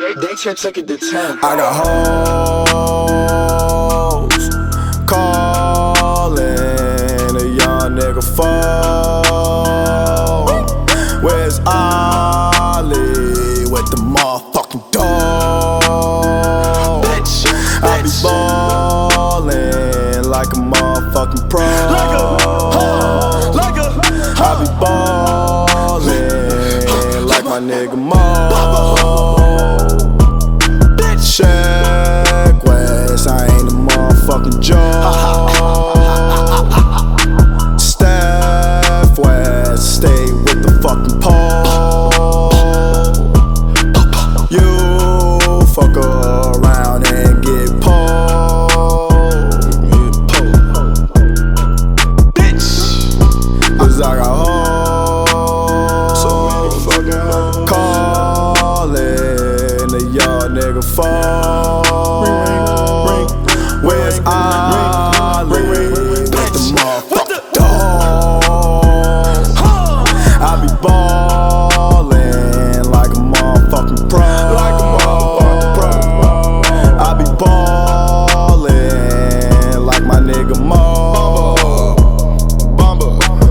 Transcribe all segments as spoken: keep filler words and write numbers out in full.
They should took it to ten. I got hoes calling a young nigga phone. Where's Ollie with the motherfucking dog? Bitch, I be ballin' like a motherfucking pro. Like a, huh, like a, huh. I be ballin' like my nigga Mo. Check West, I ain't a motherfucking joke. Steph West, stay with the fucking pole. You fuck around and get pulled. Bitch, cause I got hoes. So many fucking hoes. Calling a young nigga phone. Where's Ollie with the motherfucking dog? I be ballin' like a motherfucking pro. Like a motherfucking pro. I be ballin' like my nigga Mo. Bumba,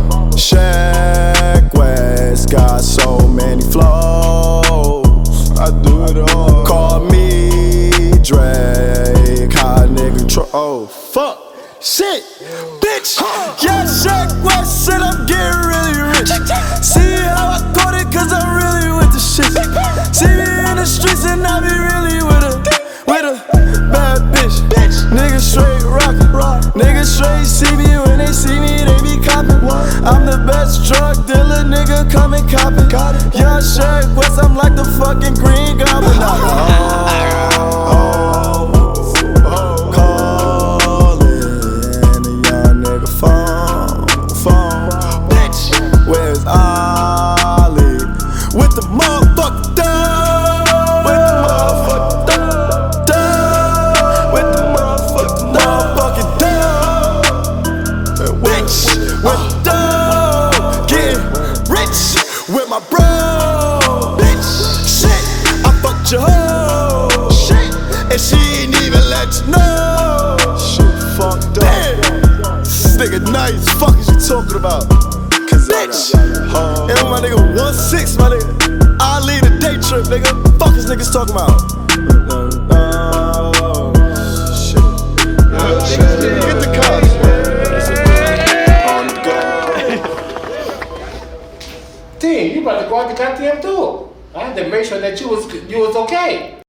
Shaq West got so many flows. I do it all. Call me Drake, hot nigga tro- oh fuck, shit, bitch. Yeah, Shaq West said I'm getting really rich. See how I caught it, cause I'm really with the shit. See me in the streets and I be really with a, with a bad bitch. Niggas straight rockin', niggas straight see me when they see me, they be coppin'. I'm the best drug dealer, nigga, come and coppin'. Yeah, Shaq West, I'm like the fucking Green Goblin. Where's Ollie with the motherfucking dog? With the motherfucking dog. With the motherfucking motherfucking dog. Bitch, with the dog. Getting rich with my bro. Bitch, shit, I fucked your hoe. Shit, and she ain't even let you know. Shit, fucked up. This nigga nice. Fuck is you talking about? Bitch, and my nigga one six, my nigga. I lead a day trip, nigga. Fuck is niggas talking about? Oh, shit. Get the cops. Team, you about to go out the goddamn door. I had to make sure that you was you was okay.